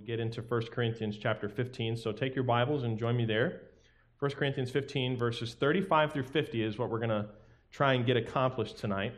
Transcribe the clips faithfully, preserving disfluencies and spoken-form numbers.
We'll get into First Corinthians chapter fifteen, so take your Bibles and join me there. First Corinthians fifteen, verses thirty-five through fifty is what we're going to try and get accomplished tonight.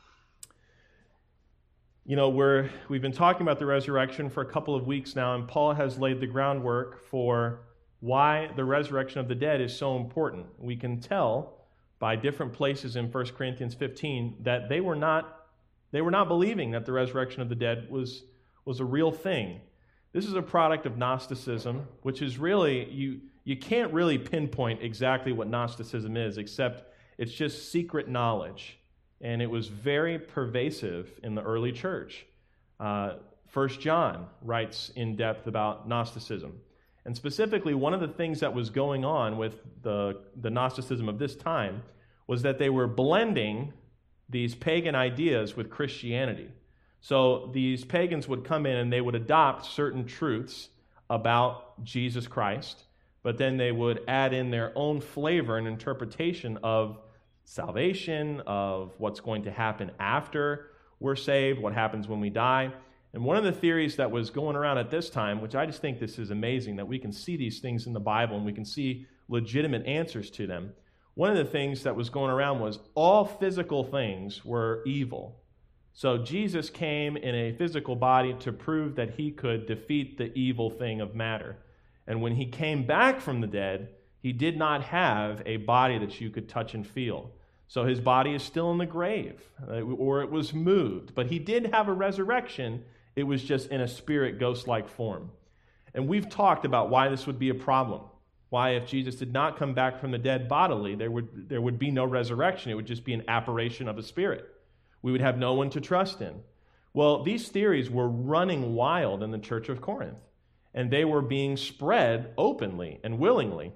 You know, we're, we've been talking about the resurrection for a couple of weeks now, and Paul has laid the groundwork for why the resurrection of the dead is so important. We can tell by different places in First Corinthians fifteen that they were not they were not believing that the resurrection of the dead was, was a real thing. This is a product of Gnosticism, which is really, you, you can't really pinpoint exactly what Gnosticism is, except it's just secret knowledge. And it was very pervasive in the early church. Uh, First John writes in depth about Gnosticism. And specifically, one of the things that was going on with the, the Gnosticism of this time was that they were blending these pagan ideas with Christianity. So these pagans would come in and they would adopt certain truths about Jesus Christ, but then they would add in their own flavor and interpretation of salvation, of what's going to happen after we're saved, what happens when we die. And one of the theories that was going around at this time, which I just think this is amazing, that we can see these things in the Bible and we can see legitimate answers to them. One of the things that was going around was all physical things were evil. So Jesus came in a physical body to prove that he could defeat the evil thing of matter. And when he came back from the dead, he did not have a body that you could touch and feel. So his body is still in the grave, or it was moved. But he did have a resurrection. It was just in a spirit, ghost-like form. And we've talked about why this would be a problem. Why, if Jesus did not come back from the dead bodily, there would, there would be no resurrection. It would just be an apparition of a spirit. We would have no one to trust in. Well, these theories were running wild in the church of Corinth, and they were being spread openly and willingly.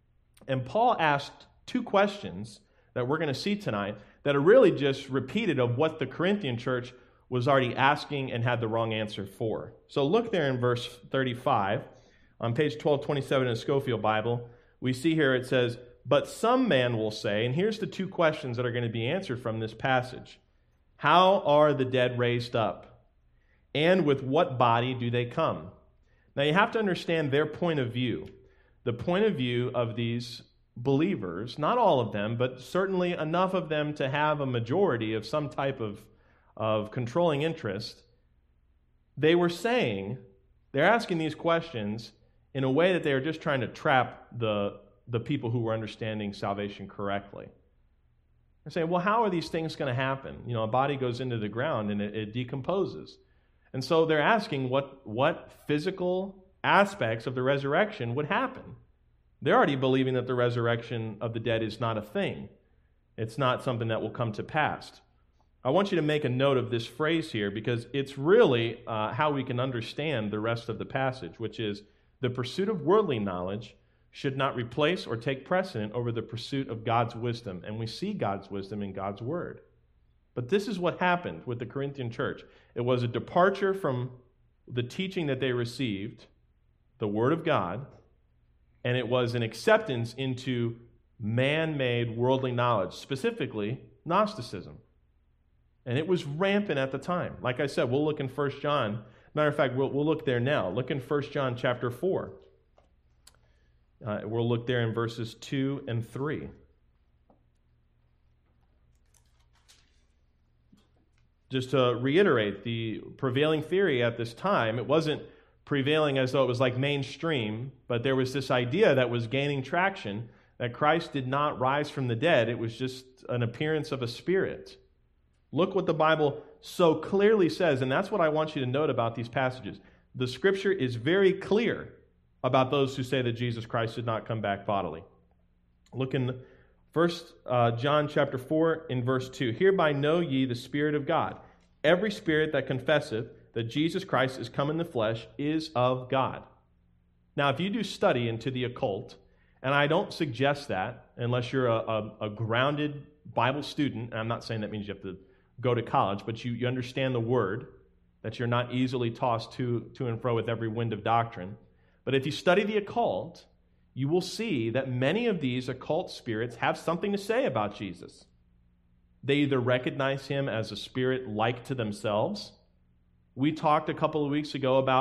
And Paul asked two questions that we're going to see tonight that are really just repeated of what the Corinthian church was already asking and had the wrong answer for. So look there in verse thirty-five. On page twelve twenty-seven in the Scofield Bible, we see here it says, "But some man will say," and here's the two questions that are going to be answered from this passage. "How are the dead raised up? And with what body do they come?" Now you have to understand their point of view. The point of view of these believers, not all of them, but certainly enough of them to have a majority of some type of, of controlling interest. They were saying, they're asking these questions in a way that they are just trying to trap the, the people who were understanding salvation correctly. They're saying, well, how are these things going to happen? You know, a body goes into the ground and it, it decomposes. And so they're asking what, what physical aspects of the resurrection would happen. They're already believing that the resurrection of the dead is not a thing. It's not something that will come to pass. I want you to make a note of this phrase here because it's really uh, how we can understand the rest of the passage, which is the pursuit of worldly knowledge should not replace or take precedent over the pursuit of God's wisdom. And we see God's wisdom in God's word. But this is what happened with the Corinthian church. It was a departure from the teaching that they received, the word of God, and it was an acceptance into man-made worldly knowledge, specifically Gnosticism. And it was rampant at the time. Like I said, we'll look in First John. Matter of fact, we'll, we'll look there now. Look in First John chapter four. Uh, we'll look there in verses two and three. Just to reiterate, the prevailing theory at this time, it wasn't prevailing as though it was like mainstream, but there was this idea that was gaining traction that Christ did not rise from the dead. It was just an appearance of a spirit. Look what the Bible so clearly says, and that's what I want you to note about these passages. The Scripture is very clear about those who say that Jesus Christ did not come back bodily. Look in First uh, John chapter four in verse two. "Hereby know ye the Spirit of God. Every spirit that confesseth that Jesus Christ is come in the flesh is of God." Now, if you do study into the occult, and I don't suggest that unless you're a, a, a grounded Bible student, and I'm not saying that means you have to go to college, but you, you understand the word, that you're not easily tossed to, to and fro with every wind of doctrine. But if you study the occult, you will see that many of these occult spirits have something to say about Jesus. They either recognize him as a spirit like to themselves. We talked a couple of weeks ago about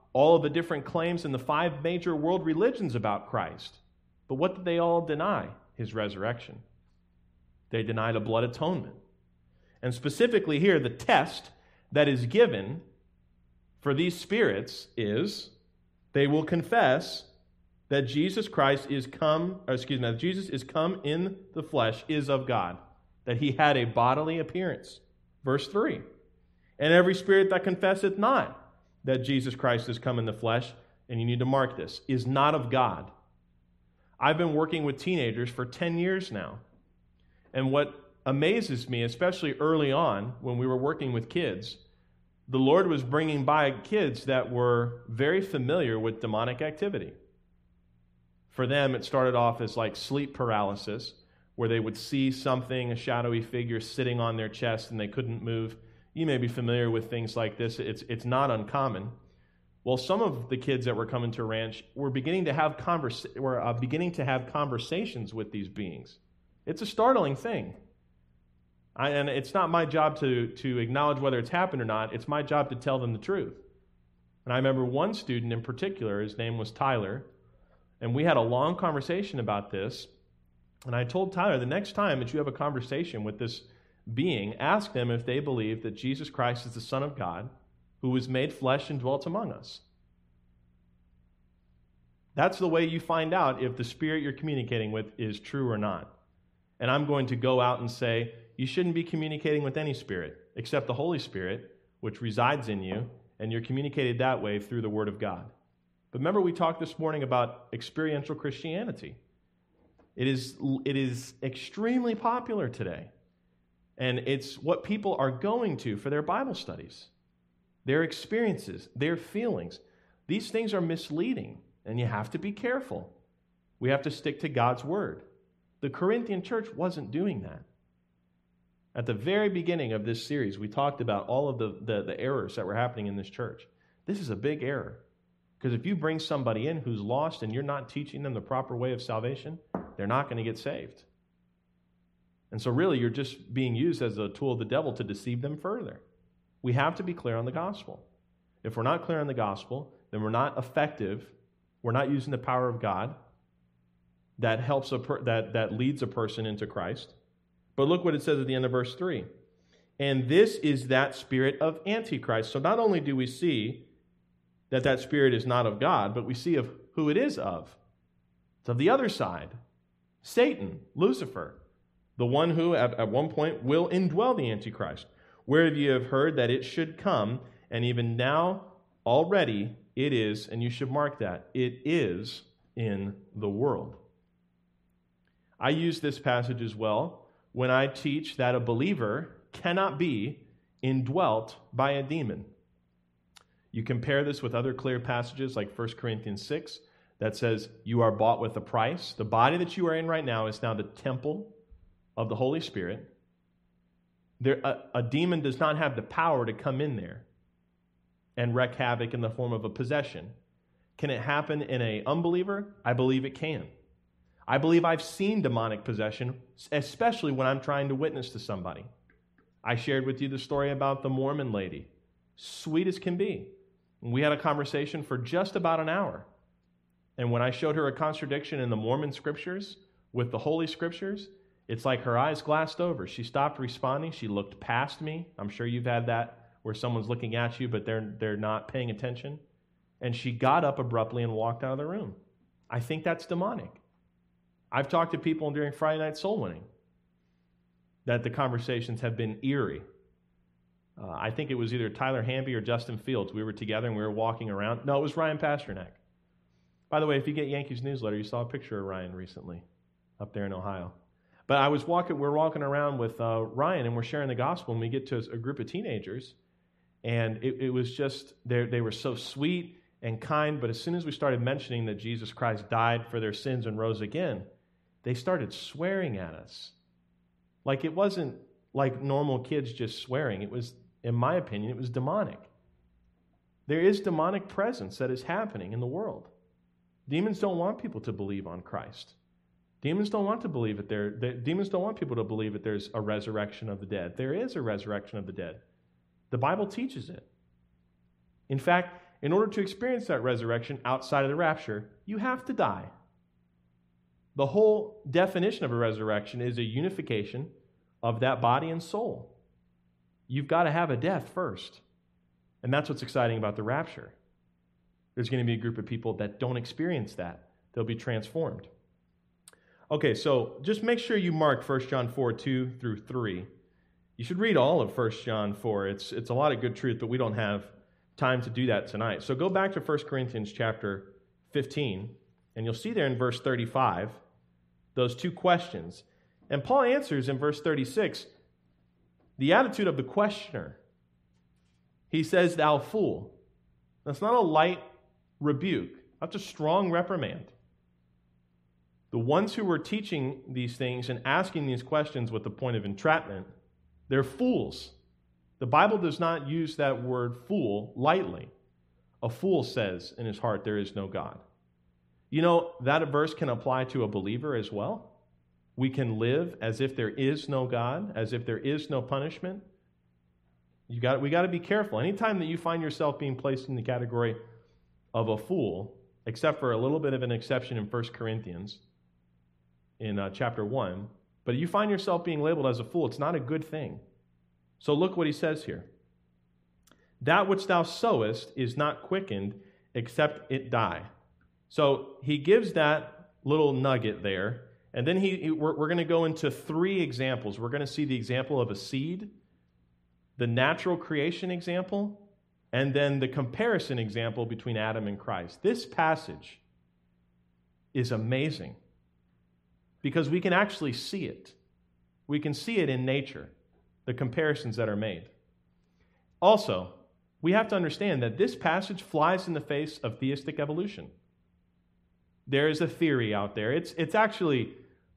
all of the different claims in the five major world religions about Christ. But what did they all deny? His resurrection. They denied a blood atonement. And specifically here, the test that is given for these spirits is they will confess that Jesus Christ is come, or excuse me, that Jesus is come in the flesh, is of God, that he had a bodily appearance. Verse three. And every spirit that confesseth not that Jesus Christ is come in the flesh, and you need to mark this, is not of God. I've been working with teenagers for ten years now. And what amazes me, especially early on when we were working with kids, the Lord was bringing by kids that were very familiar with demonic activity. For them, it started off as like sleep paralysis, where they would see something, a shadowy figure sitting on their chest, and they couldn't move. You may be familiar with things like this. It's, it's not uncommon. Well, some of the kids that were coming to Ranch were beginning to have conversa- were uh, beginning to have conversations with these beings. It's a startling thing. I, and it's not my job to, to acknowledge whether it's happened or not. It's my job to tell them the truth. And I remember one student in particular, his name was Tyler, and we had a long conversation about this. And I told Tyler, the next time that you have a conversation with this being, ask them if they believe that Jesus Christ is the Son of God, who was made flesh and dwelt among us. That's the way you find out if the spirit you're communicating with is true or not. And I'm going to go out and say, you shouldn't be communicating with any spirit except the Holy Spirit, which resides in you, and you're communicated that way through the Word of God. But remember, we talked this morning about experiential Christianity. It is, it is extremely popular today. And it's what people are going to for their Bible studies, their experiences, their feelings. These things are misleading, and you have to be careful. We have to stick to God's Word. The Corinthian church wasn't doing that. At the very beginning of this series, we talked about all of the, the, the errors that were happening in this church. This is a big error. Because if you bring somebody in who's lost and you're not teaching them the proper way of salvation, they're not going to get saved. And so really, you're just being used as a tool of the devil to deceive them further. We have to be clear on the gospel. If we're not clear on the gospel, then we're not effective. We're not using the power of God that helps a per- that, that leads a person into Christ. But look what it says at the end of verse three. And this is that spirit of Antichrist. So not only do we see that that spirit is not of God, but we see of who it is of. It's of the other side. Satan, Lucifer, the one who at, at one point will indwell the Antichrist. Where you have heard that it should come, and even now already it is, and you should mark that, it is in the world. I use this passage as well when I teach that a believer cannot be indwelt by a demon. You compare this with other clear passages like First Corinthians six that says you are bought with a price. The body that you are in right now is now the temple of the Holy Spirit. There, a, a demon does not have the power to come in there and wreak havoc in the form of a possession. Can it happen in an unbeliever? I believe it can. I believe I've seen demonic possession, especially when I'm trying to witness to somebody. I shared with you the story about the Mormon lady. Sweet as can be. We had a conversation for just about an hour. And when I showed her a contradiction in the Mormon scriptures with the Holy Scriptures, it's like her eyes glassed over. She stopped responding. She looked past me. I'm sure you've had that where someone's looking at you, but they're, they're not paying attention. And she got up abruptly and walked out of the room. I think that's demonic. I've talked to people during Friday Night Soul Winning that the conversations have been eerie. Uh, I think it was either Tyler Hamby or Justin Fields. We were together and we were walking around. No, it was Ryan Pasternak. By the way, if you get Yankees newsletter, you saw a picture of Ryan recently up there in Ohio. But I was walking, we're walking around with uh, Ryan, and we're sharing the gospel, and we get to a group of teenagers, and it, it was just, they were so sweet and kind, but as soon as we started mentioning that Jesus Christ died for their sins and rose again, they started swearing at us. Like it wasn't like normal kids just swearing. It was, in my opinion, it was demonic. There is demonic presence that is happening in the world. Demons don't want people to believe on Christ. Demons don't want to believe that there. Demons don't want people to believe that there's a resurrection of the dead. There is a resurrection of the dead. The Bible teaches it. In fact, in order to experience that resurrection outside of the rapture, you have to die. The whole definition of a resurrection is a unification of that body and soul. You've got to have a death first. And that's what's exciting about the rapture. There's going to be a group of people that don't experience that. They'll be transformed. Okay, so just make sure you mark First John four, two through three. You should read all of First John four. It's, it's a lot of good truth, but we don't have time to do that tonight. So go back to First Corinthians chapter fifteen, and you'll see there in verse thirty-five those two questions. And Paul answers in verse thirty-six the attitude of the questioner. He says, "Thou fool." That's not a light rebuke. That's a strong reprimand. The ones who were teaching these things and asking these questions with the point of entrapment, they're fools. The Bible does not use that word fool lightly. A fool says in his heart, there is no God. You know, that verse can apply to a believer as well. We can live as if there is no God, as if there is no punishment. You got, we got to be careful. Anytime that you find yourself being placed in the category of a fool, except for a little bit of an exception in First Corinthians, in uh, chapter one, but you find yourself being labeled as a fool, it's not a good thing. So look what he says here. That which thou sowest is not quickened, except it die. So he gives that little nugget there, and then he, he we're, we're going to go into three examples. We're going to see the example of a seed, the natural creation example, and then the comparison example between Adam and Christ. This passage is amazing because we can actually see it. We can see it in nature, the comparisons that are made. Also, we have to understand that this passage flies in the face of theistic evolution. There is a theory out there. It's, it's actually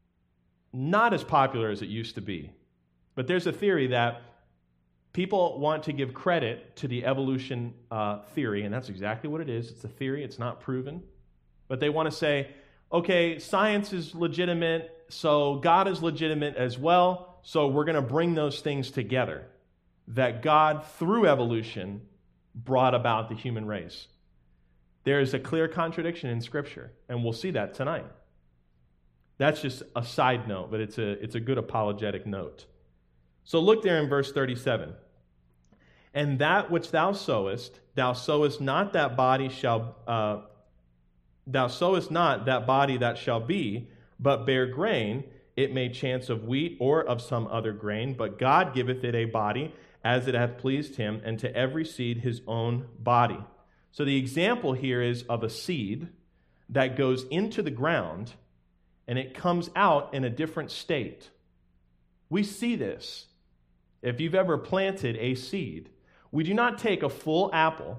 not as popular as it used to be, but there's a theory that people want to give credit to the evolution uh, theory, and that's exactly what it is. It's a theory. It's not proven. But they want to say, okay, science is legitimate, so God is legitimate as well, so we're going to bring those things together. That God, through evolution, brought about the human race. There is a clear contradiction in Scripture, and we'll see that tonight. That's just a side note, but it's a, it's a good apologetic note. So look there in verse thirty-seven. And that which thou sowest, thou sowest not that body shall, uh, thou sowest not that body that shall be, but bear grain, it may chance of wheat or of some other grain, but God giveth it a body as it hath pleased him, and to every seed his own body. So the example here is of a seed that goes into the ground, and it comes out in a different state. We see this. If you've ever planted a seed, we do not take a full apple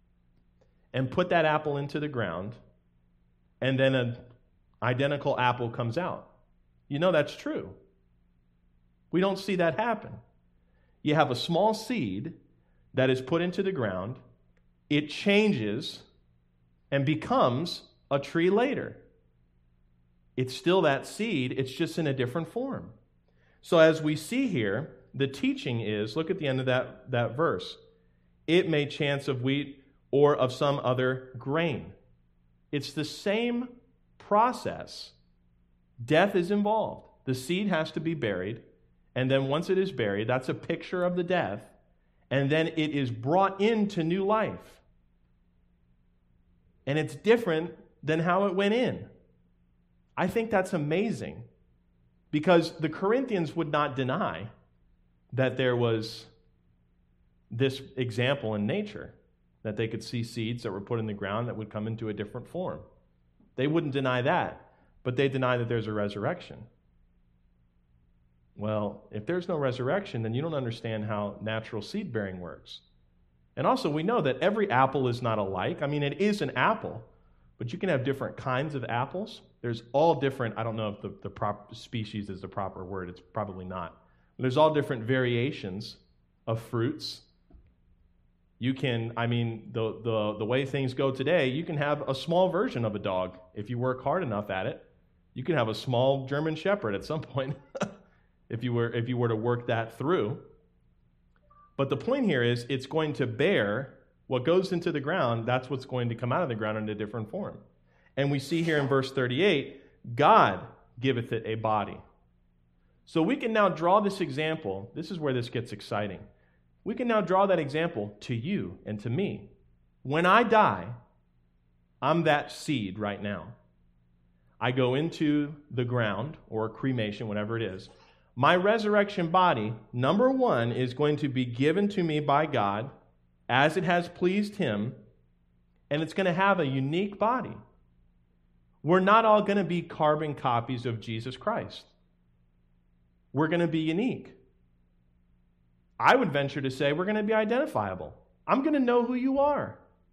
and put that apple into the ground, and then an identical apple comes out. You know that's true. We don't see that happen. You have a small seed that is put into the ground, it changes and becomes a tree later. It's still that seed, it's just in a different form. So as we see here, the teaching is, look at the end of that, that verse. It may chance of wheat or of some other grain. It's the same process. Death is involved. The seed has to be buried, and then once it is buried, that's a picture of the death, and then it is brought into new life. And it's different than how it went in. I think that's amazing, because the Corinthians would not deny that there was this example in nature, that they could see seeds that were put in the ground that would come into a different form. They wouldn't deny that, but they deny that there's a resurrection. Well, if there's no resurrection, then you don't understand how natural seed bearing works. And also, we know that every apple is not alike. I mean, it is an apple, but you can have different kinds of apples. There's all different, I don't know if the, the proper species is the proper word, it's probably not. There's all different variations of fruits. You can, I mean, the, the, the way things go today, you can have a small version of a dog. If you work hard enough at it, you can have a small German Shepherd at some point if you were if you were to work that through. But the point here is it's going to bear What goes into the ground, that's what's going to come out of the ground in a different form. And we see here in verse thirty-eight, God giveth it a body. So we can now draw this example. This is where this gets exciting. We can now draw that example to you and to me. When I die, I'm that seed right now. I go into the ground, or cremation, whatever it is. My resurrection body, number one, is going to be given to me by God as it has pleased Him, and it's going to have a unique body. We're not all going to be carbon copies of Jesus Christ. We're going to be unique. I would venture to say we're going to be identifiable. I'm going to know who you are.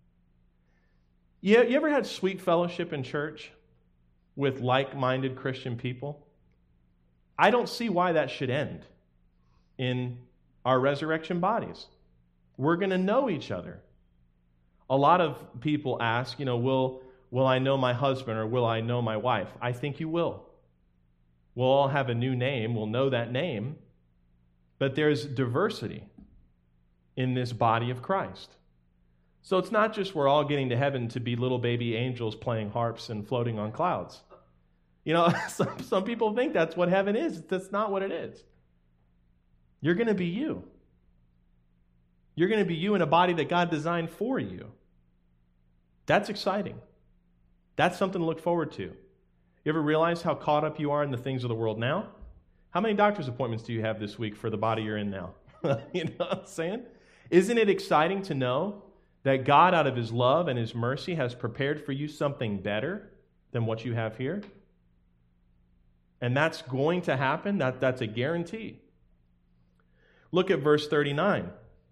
You, you ever had sweet fellowship in church with like-minded Christian people? I don't see why that should end in our resurrection bodies. We're going to know each other. A lot of people ask, you know, will, will I know my husband or will I know my wife? I think you will. We'll all have a new name. We'll know that name. But there's diversity in this body of Christ. So it's not just we're all getting to heaven to be little baby angels playing harps and floating on clouds. You know, some, some people think that's what heaven is. That's not what it is. You're going to be you. You're going to be you in a body that God designed for you. That's exciting. That's something to look forward to. You ever realize how caught up you are in the things of the world now? How many doctor's appointments do you have this week for the body you're in now? You know what I'm saying? Isn't it exciting to know that God, out of His love and His mercy, has prepared for you something better than what you have here? And that's going to happen. That, that's a guarantee. Look at verse thirty-nine.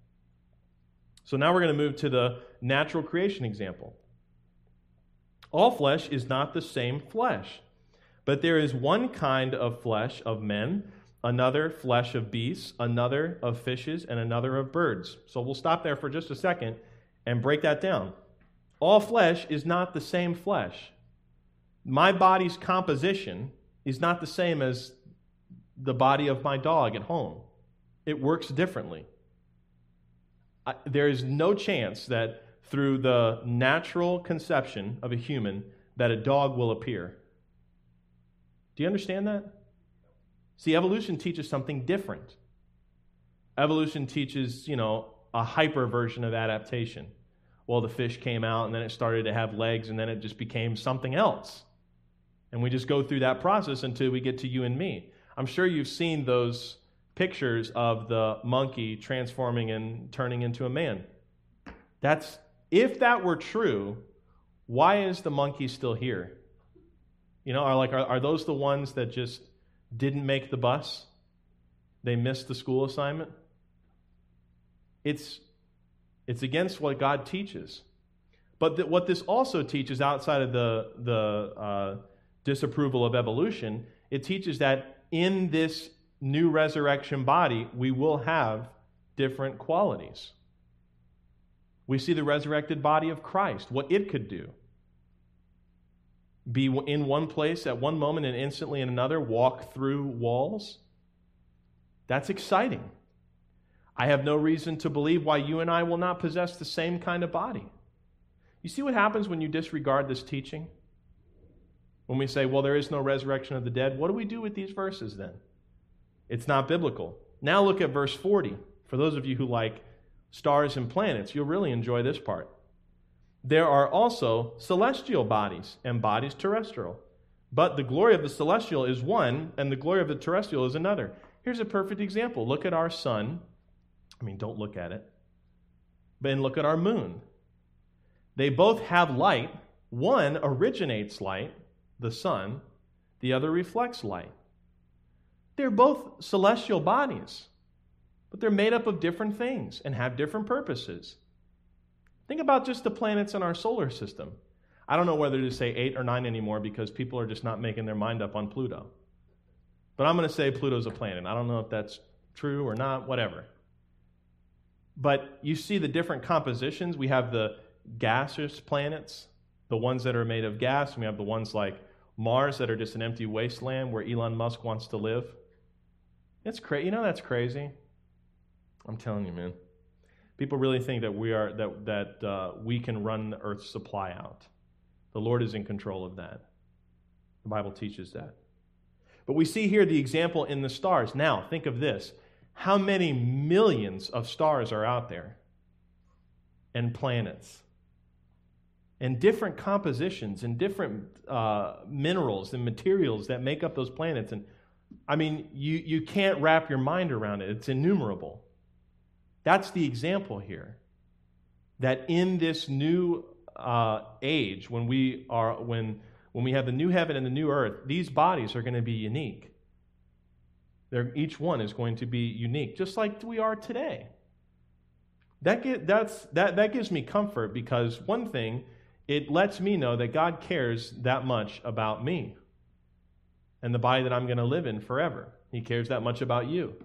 So now we're going to move to the natural creation example. All flesh is not the same flesh, but there is one kind of flesh of men, another flesh of beasts, another of fishes, and another of birds. So we'll stop there for just a second and break that down. All flesh is not the same flesh. My body's composition is not the same as the body of my dog at home. It works differently. I, there is no chance that through the natural conception of a human that a dog will appear. Do you understand that? See, evolution teaches something different. Evolution teaches, you know, a hyper version of adaptation. Well, the fish came out and then it started to have legs and then it just became something else. And we just go through that process until we get to you and me. I'm sure you've seen those pictures of the monkey transforming and turning into a man. That's, if that were true, why is the monkey still here? You know, are like are, are those the ones that just didn't make the bus? They missed the school assignment? It's it's against what God teaches. But th- what this also teaches, outside of the the uh, disapproval of evolution, it teaches that in this new resurrection body, we will have different qualities. We see the resurrected body of Christ, what it could do. Be in one place at one moment and instantly in another, walk through walls. That's exciting. I have no reason to believe why you and I will not possess the same kind of body. You see what happens when you disregard this teaching? When we say, well, there is no resurrection of the dead, what do we do with these verses then? It's not biblical. Now look at verse forty. For those of you who like stars and planets, you'll really enjoy this part. There are also celestial bodies and bodies terrestrial. But the glory of the celestial is one, and the glory of the terrestrial is another. Here's a perfect example. Look at our sun. I mean, don't look at it. But then look at our moon. They both have light. One originates light, the sun. The other reflects light. They're both celestial bodies, but they're made up of different things and have different purposes. Think about just the planets in our solar system. I don't know whether to say eight or nine anymore because people are just not making their mind up on Pluto. But I'm going to say Pluto's a planet. I don't know if that's true or not, whatever. But you see the different compositions. We have the gaseous planets, the ones that are made of gas, and we have the ones like Mars that are just an empty wasteland where Elon Musk wants to live. It's crazy. You know that's crazy? I'm telling you, man. People really think that we are that that uh, we can run the earth's supply out. The Lord is in control of that. The Bible teaches that. But we see here the example in the stars. Now, think of this. How many millions of stars are out there? And planets. And different compositions and different uh, minerals and materials that make up those planets. And I mean, you, you can't wrap your mind around it. It's innumerable. That's the example here. That in this new uh, age, when we are when when we have the new heaven and the new earth, these bodies are going to be unique. They're, each one is going to be unique, just like we are today. That get, that's that that gives me comfort, because one thing, it lets me know that God cares that much about me and the body that I'm going to live in forever. He cares that much about you.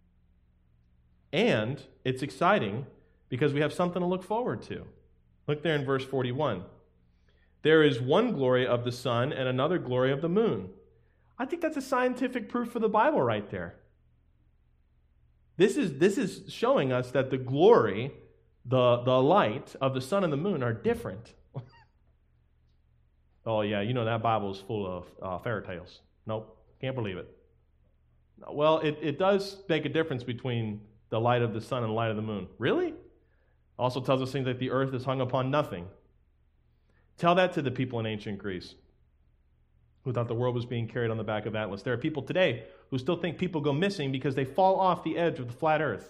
And it's exciting because we have something to look forward to. Look there in verse forty-one. There is one glory of the sun and another glory of the moon. I think that's a scientific proof for the Bible right there. This is, this is showing us that the glory, the, the light of the sun and the moon are different. Oh, yeah, you know that Bible is full of uh, fairy tales. Nope, can't believe it. Well, it, it does make a difference between the light of the sun and the light of the moon. Really? Also tells us things like the earth is hung upon nothing. Tell that to the people in ancient Greece who thought the world was being carried on the back of Atlas. There are people today who still think people go missing because they fall off the edge of the flat earth.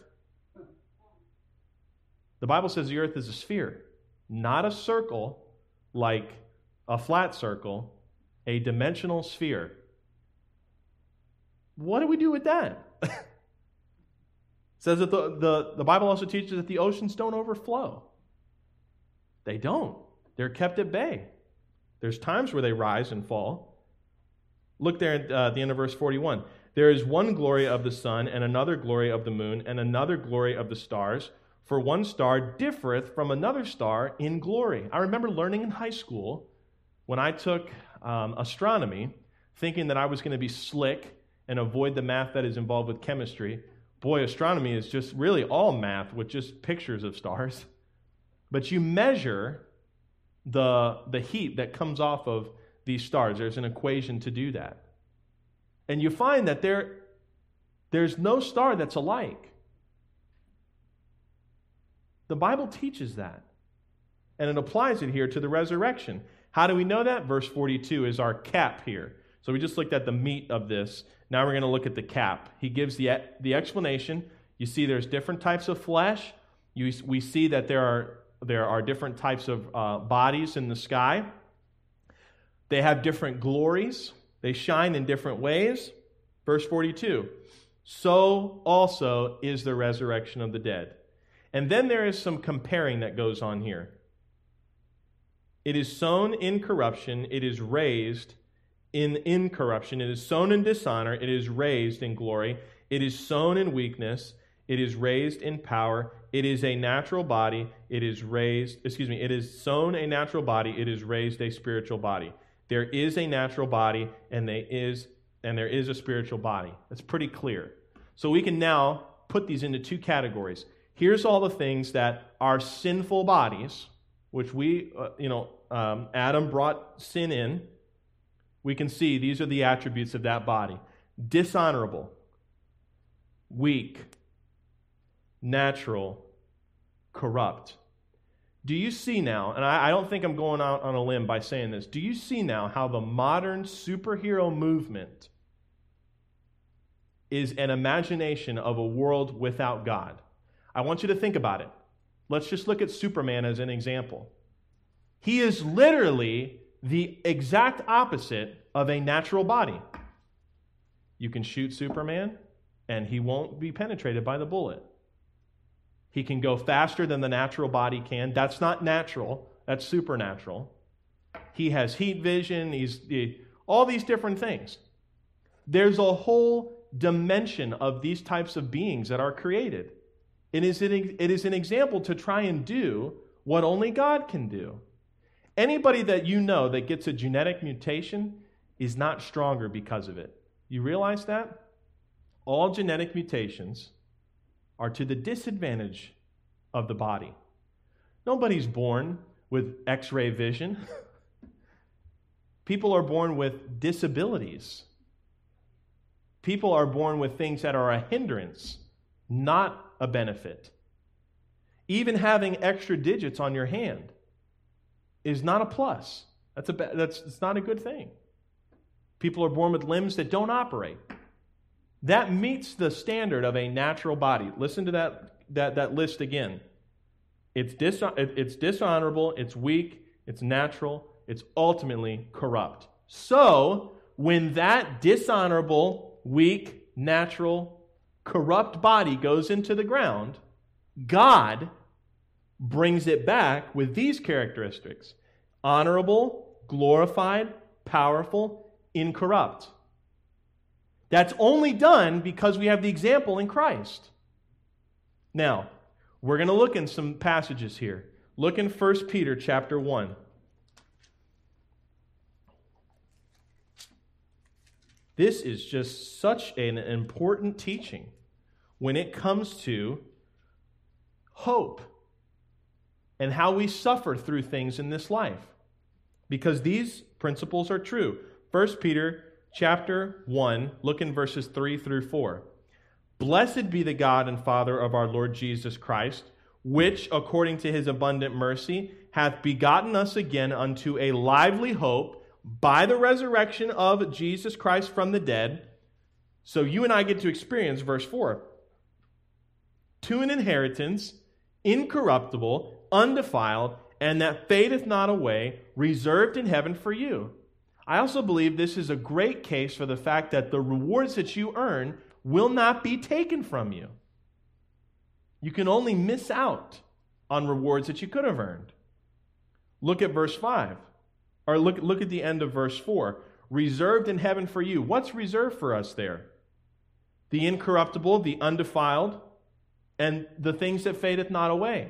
The Bible says the earth is a sphere, not a circle like a flat circle, a dimensional sphere. What do we do with that? It says that the, the, the Bible also teaches that the oceans don't overflow. They don't. They're kept at bay. There's times where they rise and fall. Look there at uh, the end of verse forty-one. There is one glory of the sun, and another glory of the moon, and another glory of the stars. For one star differeth from another star in glory. I remember learning in high school when I took um, astronomy, thinking that I was going to be slick and avoid the math that is involved with chemistry. Boy, astronomy is just really all math with just pictures of stars. But you measure the, the heat that comes off of these stars. There's an equation to do that. And you find that there, there's no star that's alike. The Bible teaches that. And it applies it here to the resurrection. How do we know that? Verse forty-two is our cap here. So we just looked at the meat of this. Now we're going to look at the cap. He gives the, the explanation. You see there's different types of flesh. You, we see that there are, there are different types of uh, bodies in the sky. They have different glories. They shine in different ways. Verse forty-two, so also is the resurrection of the dead. And then there is some comparing that goes on here. It is sown in corruption, it is raised in incorruption. It is sown in dishonor, it is raised in glory. It is sown in weakness, it is raised in power. It is a natural body, it is raised, excuse me, it is sown a natural body, it is raised a spiritual body. There is a natural body, and there is, and there is a spiritual body. That's pretty clear. So we can now put these into two categories. Here's all the things that are sinful bodies, which we, uh, you know, um, Adam brought sin in. We can see these are the attributes of that body. Dishonorable, weak, natural, corrupt. Do you see now, and I, I don't think I'm going out on a limb by saying this, do you see now how the modern superhero movement is an imagination of a world without God? I want you to think about it. Let's just look at Superman as an example. He is literally the exact opposite of a natural body. You can shoot Superman, and he won't be penetrated by the bullet. He can go faster than the natural body can. That's not natural. That's supernatural. He has heat vision. He's he, all these different things. There's a whole dimension of these types of beings that are created. It is an, it is an example to try and do what only God can do. Anybody that you know that gets a genetic mutation is not stronger because of it. You realize that? All genetic mutations are to the disadvantage of the body. Nobody's born with X-ray vision. People are born with disabilities. People are born with things that are a hindrance, not a benefit. Even having extra digits on your hand is not a plus. That's a that's it's not a good thing. People are born with limbs that don't operate. That meets the standard of a natural body. Listen to that that, that list again. It's dis, it's dishonorable, it's weak, it's natural, it's ultimately corrupt. So, when that dishonorable, weak, natural, corrupt body goes into the ground, God brings it back with these characteristics: honorable, glorified, powerful, incorrupt. That's only done because we have the example in Christ. Now, we're going to look in some passages here. Look in First Peter chapter one. This is just such an important teaching when it comes to hope and how we suffer through things in this life. Because these principles are true. First Peter chapter one, look in verses three through four. Blessed be the God and Father of our Lord Jesus Christ, which, according to his abundant mercy, hath begotten us again unto a lively hope by the resurrection of Jesus Christ from the dead. So you and I get to experience, verse four, to an inheritance incorruptible, undefiled, and that fadeth not away, reserved in heaven for you. I also believe this is a great case for the fact that the rewards that you earn will not be taken from you. You can only miss out on rewards that you could have earned. Look at verse five. Or look, look at the end of verse four. Reserved in heaven for you. What's reserved for us there? The incorruptible, the undefiled, and the things that fadeth not away.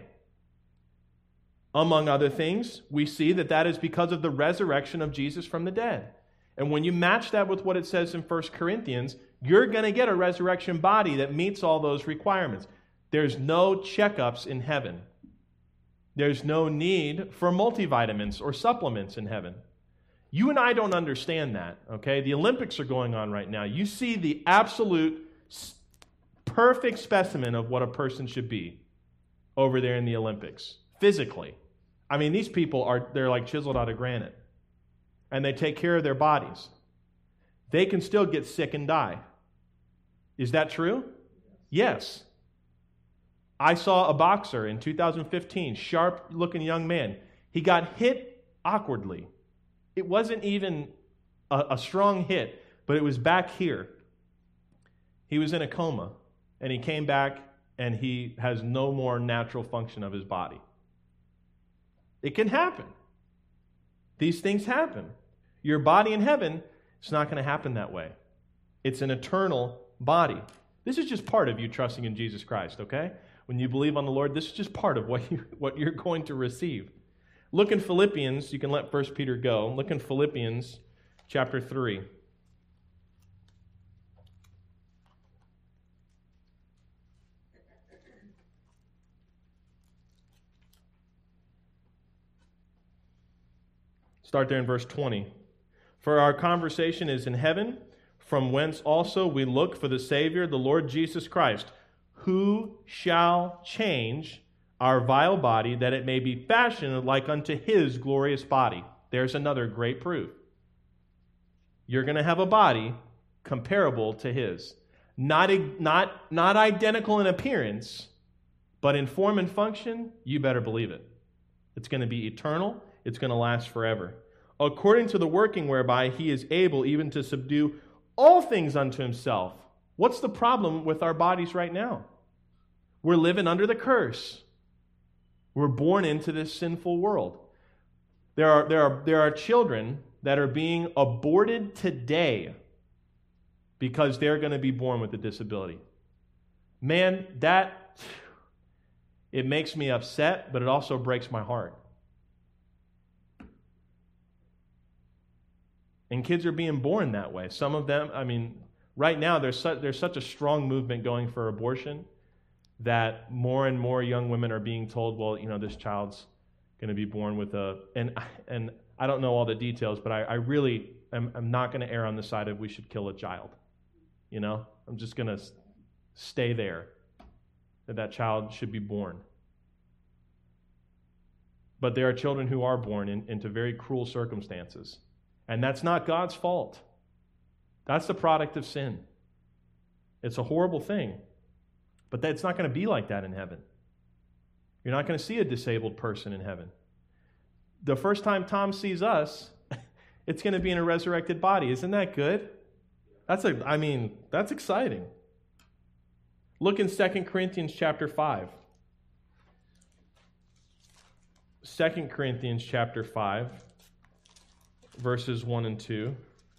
Among other things, we see that that is because of the resurrection of Jesus from the dead. And when you match that with what it says in First Corinthians, you're going to get a resurrection body that meets all those requirements. There's no checkups in heaven. There's no need for multivitamins or supplements in heaven. You and I don't understand that, okay? The Olympics are going on right now. You see the absolute perfect specimen of what a person should be over there in the Olympics, physically. I mean, these people are, they're like chiseled out of granite. And they take care of their bodies. They can still get sick and die. Is that true? Yes. I saw a boxer in two thousand fifteen, sharp-looking young man. He got hit awkwardly. It wasn't even a, a strong hit, but it was back here. He was in a coma, and he came back, and he has no more natural function of his body. It can happen. These things happen. Your body in heaven, it's not going to happen that way. It's an eternal body. This is just part of you trusting in Jesus Christ, okay? When you believe on the Lord, this is just part of what, you, what you're going to receive. Look in Philippians. You can let First Peter go. Look in Philippians chapter three. Start there in verse twenty. For our conversation is in heaven, from whence also we look for the Savior, the Lord Jesus Christ, who shall change our vile body, that it may be fashioned like unto his glorious body. There's another great proof. You're going to have a body comparable to his. Not, not, not identical in appearance, but in form and function, you better believe it. It's going to be eternal. It's going to last forever. According to the working whereby he is able even to subdue all things unto himself. What's the problem with our bodies right now? We're living under the curse. We're born into this sinful world. There are, there are, there are children that are being aborted today because they're going to be born with a disability. Man, that, it makes me upset, but it also breaks my heart. And kids are being born that way. Some of them, I mean, right now there's such, there's such a strong movement going for abortion that more and more young women are being told, well, you know, this child's going to be born with a, and and I don't know all the details, but I, I really am I'm not going to err on the side of we should kill a child. You know, I'm just going to stay there, that that child should be born. But there are children who are born in, into very cruel circumstances. And that's not God's fault. That's the product of sin. It's a horrible thing. But that's not going to be like that in heaven. You're not going to see a disabled person in heaven. The first time Tom sees us, it's going to be in a resurrected body. Isn't that good? That's a, I mean, that's exciting. Look in Second Corinthians chapter five. Second Corinthians chapter five, verses one and two.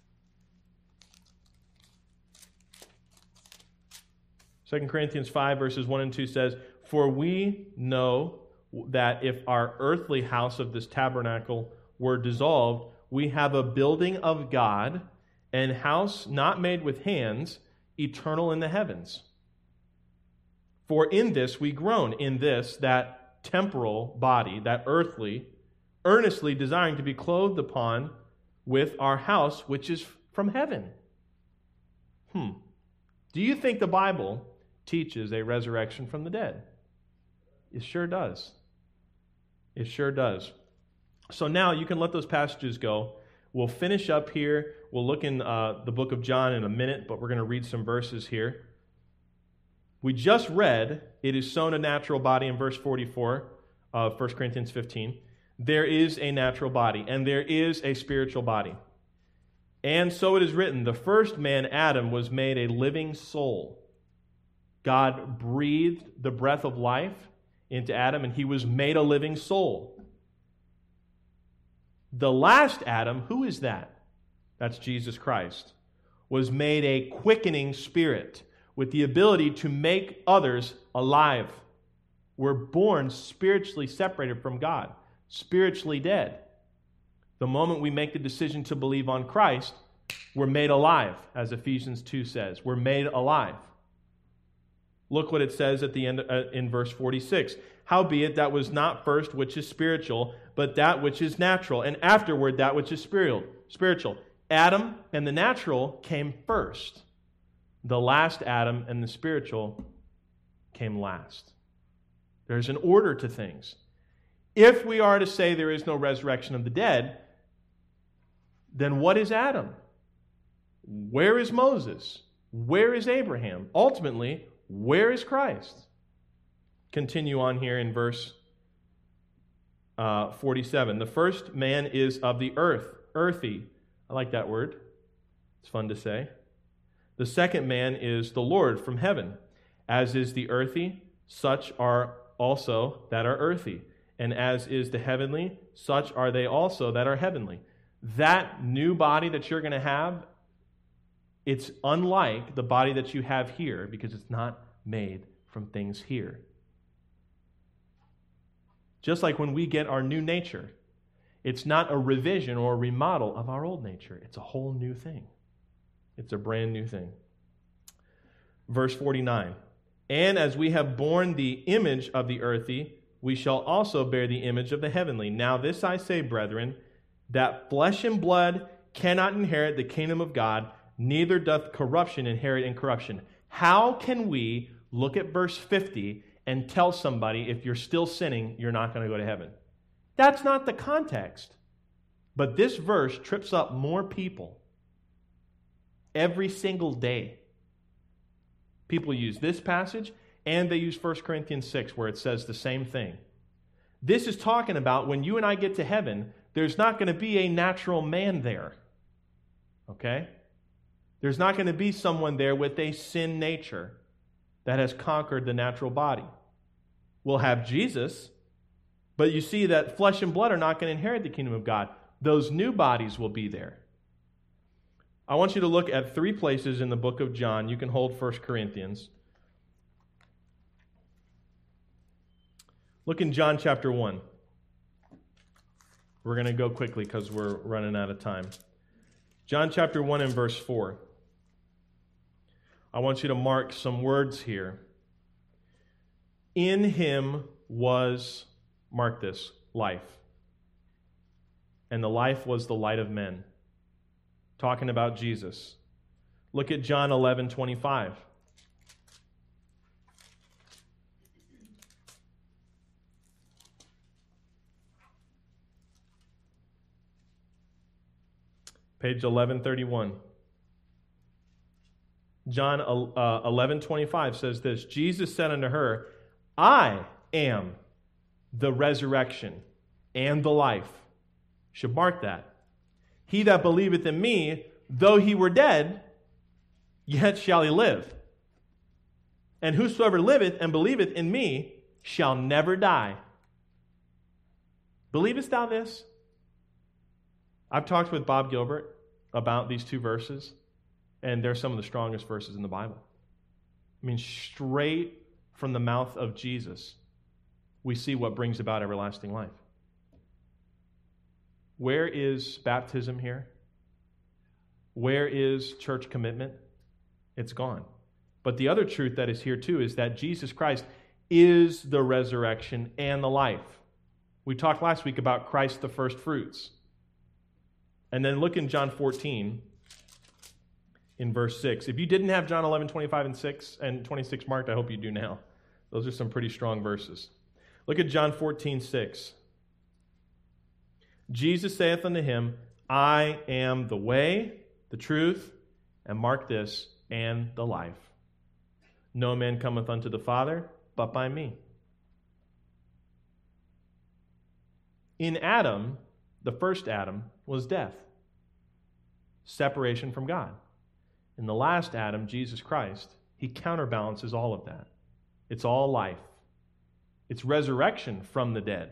Second Corinthians five, verses one and two says, "For we know that if our earthly house of this tabernacle were dissolved, we have a building of God, an house not made with hands, eternal in the heavens. For in this we groan, in this, that temporal body, that earthly, earnestly desiring to be clothed upon with our house, which is from heaven." Hmm. Do you think the Bible teaches a resurrection from the dead? It sure does. It sure does. So now you can let those passages go. We'll finish up here. We'll look in uh, the book of John in a minute, but we're going to read some verses here. We just read, "It is sown a natural body," in verse forty-four of First Corinthians fifteen. There is a natural body, and there is a spiritual body. "And so it is written, the first man, Adam, was made a living soul." God breathed the breath of life into Adam, and he was made a living soul. The last Adam, who is that? That's Jesus Christ, was made a quickening spirit with the ability to make others alive. We're born spiritually separated from God, spiritually dead. The moment we make the decision to believe on Christ, we're made alive, as Ephesians two says. We're made alive. Look what it says at the end uh, in verse forty-six. "Howbeit that was not first which is spiritual, but that which is natural, and afterward that which is spiritual. Spiritual. Adam and the natural came first. The last Adam and the spiritual came last." There's an order to things. If we are to say there is no resurrection of the dead, then what is Adam? Where is Moses? Where is Abraham? Ultimately, where is Christ? Continue on here in verse uh, forty-seven. "The first man is of the earth," earthy. I like that word. It's fun to say. "The second man is the Lord from heaven. As is the earthy, such are also that are earthy. And as is the heavenly, such are they also that are heavenly." That new body that you're going to have, it's unlike the body that you have here because it's not made from things here. Just like when we get our new nature, it's not a revision or a remodel of our old nature. It's a whole new thing. It's a brand new thing. Verse forty-nine. "And as we have borne the image of the earthy, we shall also bear the image of the heavenly. Now this I say, brethren, that flesh and blood cannot inherit the kingdom of God, neither doth corruption inherit incorruption." How can we look at verse fifty and tell somebody if you're still sinning, you're not going to go to heaven? That's not the context. But this verse trips up more people every single day. People use this passage, and they use First Corinthians six, where it says the same thing. This is talking about when you and I get to heaven, there's not going to be a natural man there. Okay? There's not going to be someone there with a sin nature that has conquered the natural body. We'll have Jesus, but you see that flesh and blood are not going to inherit the kingdom of God. Those new bodies will be there. I want you to look at three places in the book of John. You can hold First Corinthians. Look in John chapter one. We're going to go quickly because we're running out of time. John chapter one and verse four. I want you to mark some words here. In him was, mark this, life. And the life was the light of men. Talking about Jesus. Look at John eleven twenty-five. Page eleven thirty-one. John uh, eleven twenty-five says this, Jesus said unto her, I am the resurrection and the life. You should mark that. He that believeth in me, though he were dead, yet shall he live. And whosoever liveth and believeth in me shall never die. Believest thou this? I've talked with Bob Gilbert about these two verses, and they're some of the strongest verses in the Bible. I mean, straight from the mouth of Jesus, we see what brings about everlasting life. Where is baptism here? Where is church commitment? It's gone. But the other truth that is here too is that Jesus Christ is the resurrection and the life. We talked last week about Christ the first fruits. And then look in John fourteen, in verse six. If you didn't have John eleven, twenty-five and six and twenty-six marked, I hope you do now. Those are some pretty strong verses. Look at John fourteen, six. Jesus saith unto him, I am the way, the truth, and mark this, and the life. No man cometh unto the Father but by me. In Adam, the first Adam, was death, separation from God. In the last Adam, Jesus Christ, he counterbalances all of that. It's all life. It's resurrection from the dead.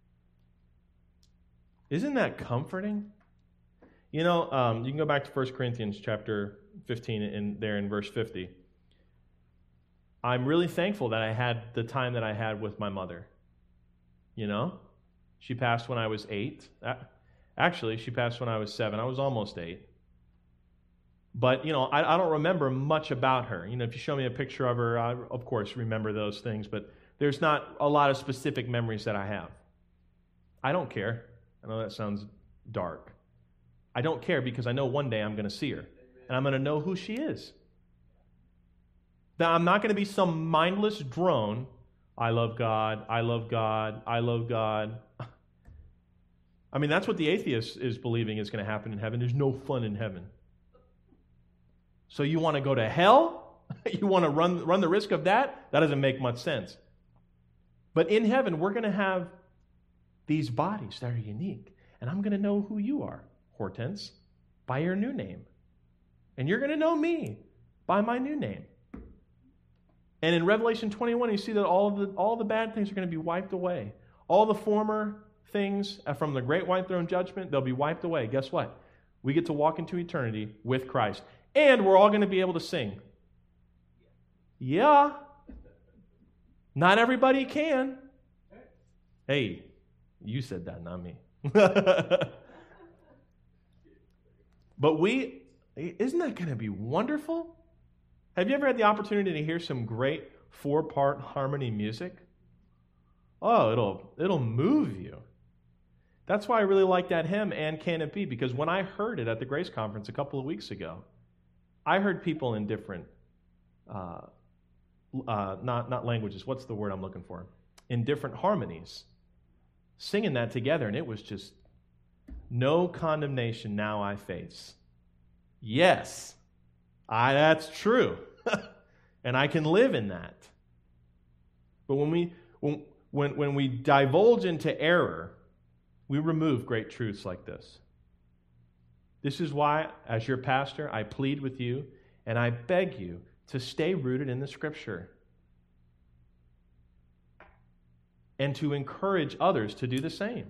Isn't that comforting? You know, um, you can go back to First Corinthians chapter fifteen, in there in verse fifty. I'm really thankful that I had the time that I had with my mother. You know? She passed when I was eight. Actually, she passed when I was seven. I was almost eight. But, you know, I, I don't remember much about her. You know, if you show me a picture of her, I, of course, remember those things. But there's not a lot of specific memories that I have. I don't care. I know that sounds dark. I don't care because I know one day I'm going to see her. And I'm going to know who she is. That I'm not going to be some mindless drone. I love God. I love God. I love God. I mean, that's what the atheist is believing is going to happen in heaven. There's no fun in heaven. So you want to go to hell? You want to run, run the risk of that? That doesn't make much sense. But in heaven, we're going to have these bodies that are unique. And I'm going to know who you are, Hortense, by your new name. And you're going to know me by my new name. And in Revelation twenty-one, you see that all of the, all the bad things are going to be wiped away. All the former things from the great white throne judgment, they'll be wiped away. Guess what? We get to walk into eternity with Christ. And we're all going to be able to sing. Yeah. Not everybody can. Hey, you said that, not me. But we, isn't that going to be wonderful? Have you ever had the opportunity to hear some great four-part harmony music? Oh, it'll it'll move you. That's why I really like that hymn, And Can It Be? Because when I heard it at the Grace Conference a couple of weeks ago, I heard people in different, uh, uh, not, not languages, what's the word I'm looking for? In different harmonies, singing that together, and it was just, no condemnation now I face. Yes, I, that's true. And I can live in that. But when we when, when when we divulge into error, we remove great truths like this. This is why, as your pastor, I plead with you and I beg you to stay rooted in the Scripture and to encourage others to do the same.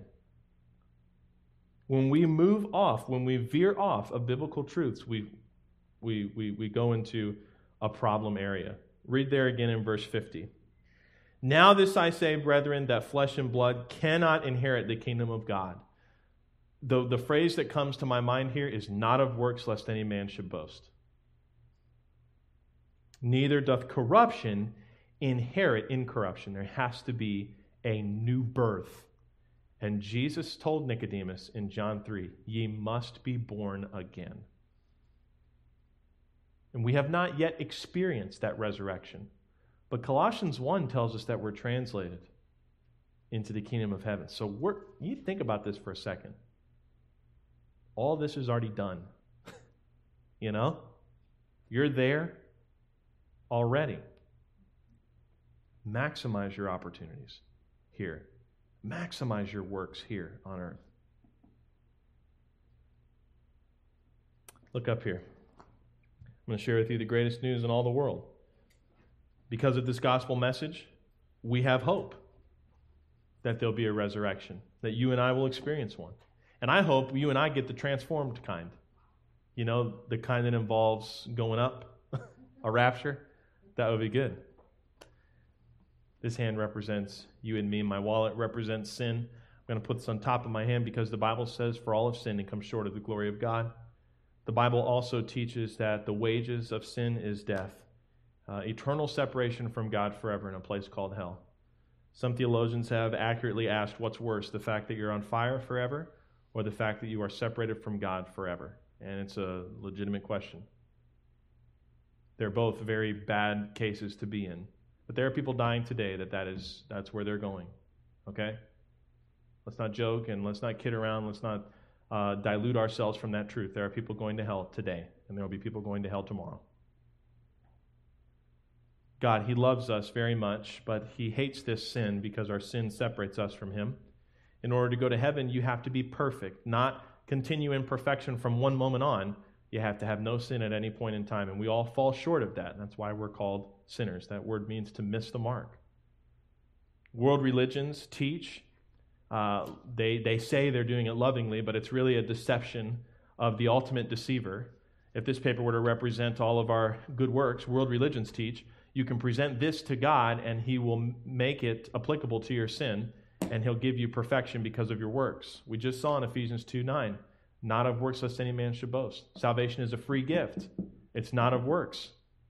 When we move off, when we veer off of biblical truths, we we we, we go into a problem area. Read there again in verse fifty. Now this I say, brethren, that flesh and blood cannot inherit the kingdom of God. The, the phrase that comes to my mind here is not of works, lest any man should boast. Neither doth corruption inherit incorruption. There has to be a new birth. And Jesus told Nicodemus in John three, ye must be born again. And we have not yet experienced that resurrection. But Colossians one tells us that we're translated into the kingdom of heaven. So we're, you think about this for a second. All this is already done. You know? You're there already. Maximize your opportunities here. Maximize your works here on earth. Look up here. I'm going to share with you the greatest news in all the world. Because of this gospel message, we have hope that there'll be a resurrection, that you and I will experience one. And I hope you and I get the transformed kind. You know, the kind that involves going up, a rapture. That would be good. This hand represents you and me. My wallet represents sin. I'm going to put this on top of my hand because the Bible says, for all have sinned and come short of the glory of God. The Bible also teaches that the wages of sin is death. Uh, eternal separation from God forever in a place called hell. Some theologians have accurately asked, what's worse, the fact that you're on fire forever or the fact that you are separated from God forever? And it's a legitimate question. They're both very bad cases to be in. But there are people dying today that, that is, that's where they're going. Okay? Let's not joke and let's not kid around. Let's not uh, dilute ourselves from that truth. There are people going to hell today, and there will be people going to hell tomorrow. God, He loves us very much, but He hates this sin because our sin separates us from Him. In order to go to heaven, you have to be perfect, not continue in perfection from one moment on. You have to have no sin at any point in time, and we all fall short of that. That's why we're called sinners. That word means to miss the mark. World religions teach, uh, they, they say they're doing it lovingly, but it's really a deception of the ultimate deceiver. If this paper were to represent all of our good works, world religions teach, you can present this to God and He will make it applicable to your sin and He'll give you perfection because of your works. We just saw in Ephesians two nine, not of works lest any man should boast. Salvation is a free gift. It's not of works.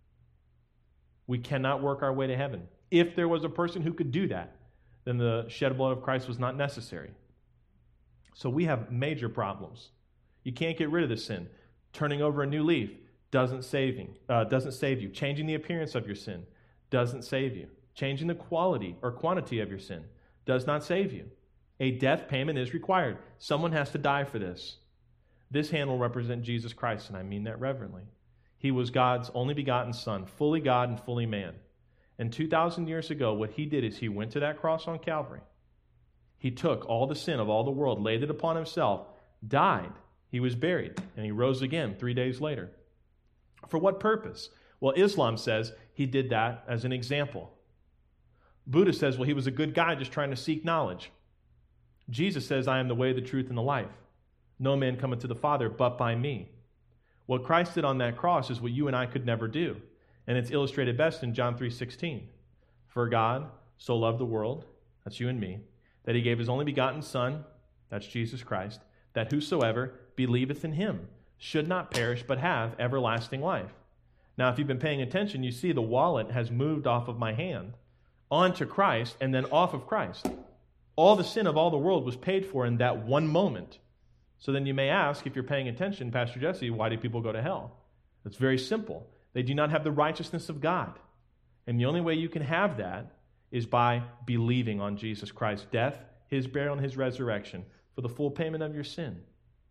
We cannot work our way to heaven. If there was a person who could do that, then the shed blood of Christ was not necessary. So we have major problems. You can't get rid of the sin. Turning over a new leaf doesn't saving, uh, doesn't save you. Changing the appearance of your sin doesn't save you. Changing the quality or quantity of your sin does not save you. A death payment is required. Someone has to die for this. This hand will represent Jesus Christ, and I mean that reverently. He was God's only begotten Son, fully God and fully man. And two thousand years ago, what He did is He went to that cross on Calvary. He took all the sin of all the world, laid it upon Himself, died. He was buried, and He rose again three days later. For what purpose? Well, Islam says He did that as an example. Buddha says, well, He was a good guy just trying to seek knowledge. Jesus says, I am the way, the truth, and the life. No man cometh to the Father but by me. What Christ did on that cross is what you and I could never do. And it's illustrated best in John three sixteen. For God so loved the world, that's you and me, that He gave His only begotten Son, that's Jesus Christ, that whosoever believeth in Him should not perish but have everlasting life. Now, if you've been paying attention, you see the wallet has moved off of my hand onto Christ and then off of Christ. All the sin of all the world was paid for in that one moment. So then you may ask, if you're paying attention, Pastor Jesse, why do people go to hell? It's very simple. They do not have the righteousness of God. And the only way you can have that is by believing on Jesus Christ's death, His burial, and His resurrection for the full payment of your sin.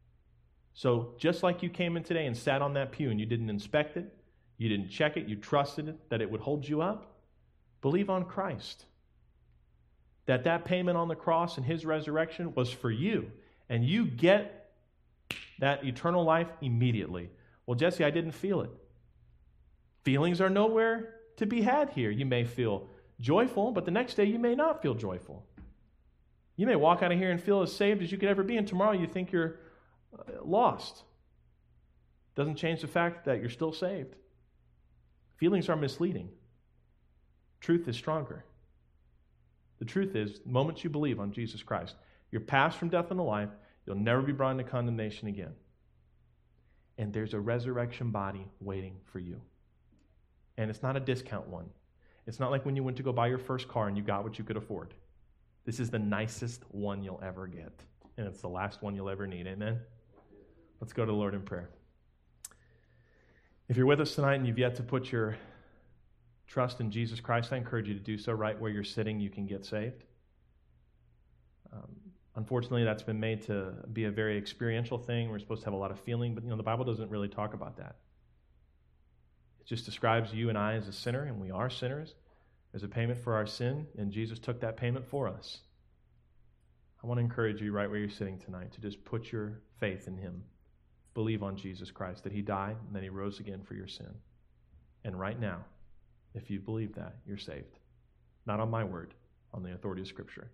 So just like you came in today and sat on that pew and you didn't inspect it, you didn't check it, you trusted it, that it would hold you up, believe on Christ. That that payment on the cross and His resurrection was for you. And you get that eternal life immediately. Well, Jesse, I didn't feel it. Feelings are nowhere to be had here. You may feel joyful, but the next day you may not feel joyful. You may walk out of here and feel as saved as you could ever be, and tomorrow you think you're lost. Doesn't change the fact that you're still saved. Feelings are misleading. Truth is stronger. The truth is, the moment you believe on Jesus Christ, you're passed from death unto life. You'll never be brought into condemnation again. And there's a resurrection body waiting for you. And it's not a discount one. It's not like when you went to go buy your first car and you got what you could afford. This is the nicest one you'll ever get, and it's the last one you'll ever need. Amen? Let's go to the Lord in prayer. If you're with us tonight and you've yet to put your trust in Jesus Christ, I encourage you to do so. Right where you're sitting, you can get saved. Um, unfortunately, that's been made to be a very experiential thing. We're supposed to have a lot of feeling, but you know the Bible doesn't really talk about that. It just describes you and I as a sinner, and we are sinners. There's a payment for our sin, and Jesus took that payment for us. I want to encourage you right where you're sitting tonight to just put your faith in him. Believe on Jesus Christ, that he died and that he rose again for your sin. And right now, if you believe that, you're saved. Not on my word, on the authority of Scripture.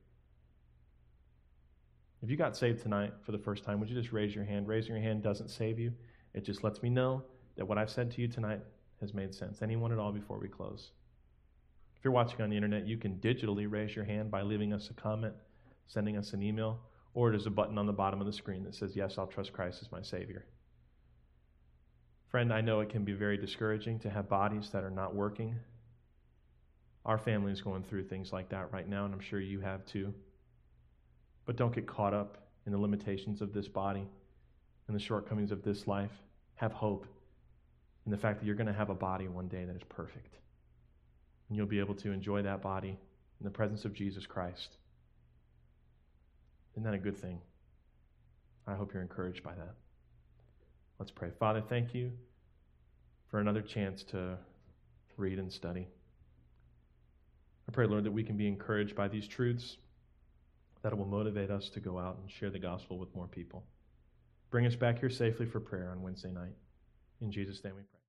If you got saved tonight for the first time, would you just raise your hand? Raising your hand doesn't save you. It just lets me know that what I've said to you tonight has made sense. Anyone at all before we close? If you're watching on the internet, you can digitally raise your hand by leaving us a comment, sending us an email, or there's a button on the bottom of the screen that says, yes, I'll trust Christ as my Savior. Friend, I know it can be very discouraging to have bodies that are not working. Our family is going through things like that right now, and I'm sure you have too. But don't get caught up in the limitations of this body and the shortcomings of this life. Have hope in the fact that you're going to have a body one day that is perfect. And you'll be able to enjoy that body in the presence of Jesus Christ. Isn't that a good thing? I hope you're encouraged by that. Let's pray. Father, thank you for another chance to read and study. I pray, Lord, that we can be encouraged by these truths, that it will motivate us to go out and share the gospel with more people. Bring us back here safely for prayer on Wednesday night. In Jesus' name we pray.